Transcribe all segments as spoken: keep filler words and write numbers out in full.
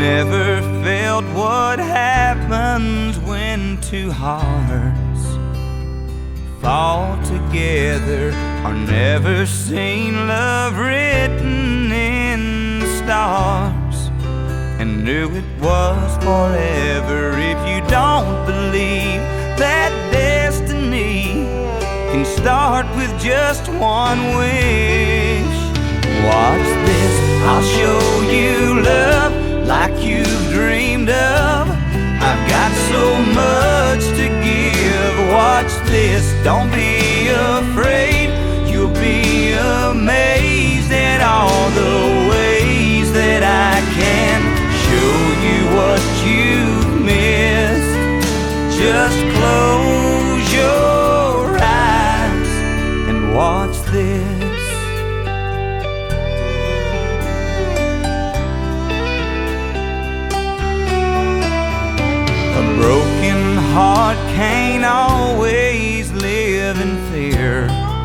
never felt what happens when two hearts fall together, or never seen love written in the stars and knew it was forever. If you don't believe that destiny can start with just one wish, watch this, I'll show you love like you've dreamed of. I've got so much to give. Watch this, don't be afraid. You'll be amazed at all the ways that I can show you what you've missed. Just close your eyes and watch this. A broken heart can't always live in fear,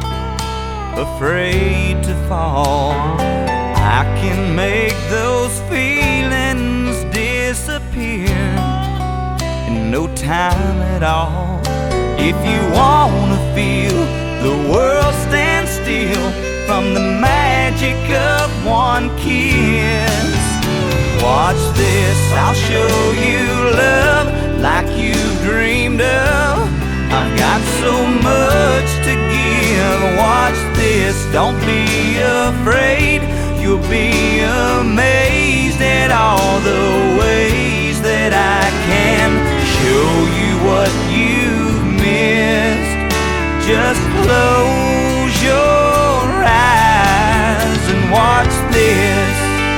afraid to fall. I can make those feelings disappear in no time at all. If you wanna feel the world stand still from the magic of one kiss, watch this, I'll show you love like you've dreamed of. I've got so much to give. Watch this, don't be afraid. You'll be amazed at all the ways that I can show you what you've missed. Just close your eyes and watch this.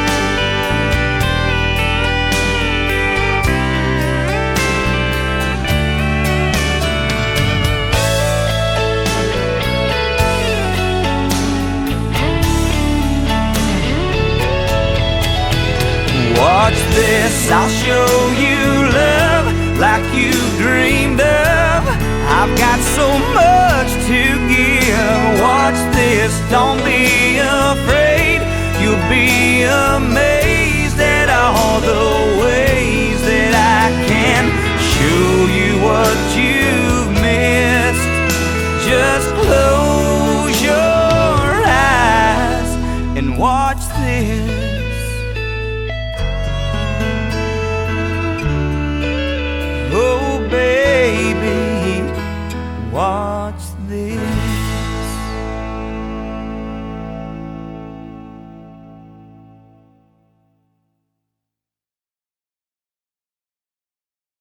Watch this, I'll show you love like you dreamed of. I've got so much to give. Watch this, don't be afraid. You'll be amazed at all the ways that I can show you what you've missed. Just close your eyes and watch this. Oh baby, watch this.